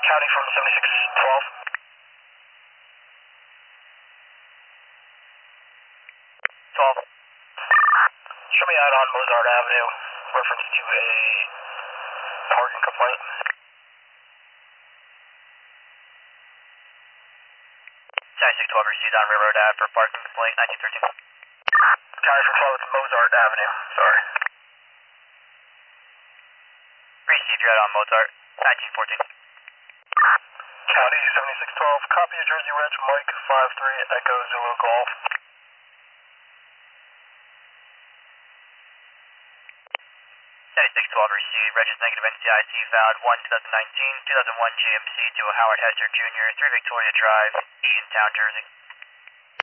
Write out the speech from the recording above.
County from 7612. Show me out on Mozart Avenue, reference to a parking complaint. 9612 received on Railroad Ave for parking complaint, 1913. County from 12, it's Mozart Avenue, sorry. Received you out on Mozart, 1914. County 7612, copy of Jersey Reg, Mike 53, Echo Zulu Golf. 7612 received, Regis negative NCIC found 1 2019, 2001 GMC to a Howard Hester Jr., 3 Victoria Drive, Eatontown, Jersey.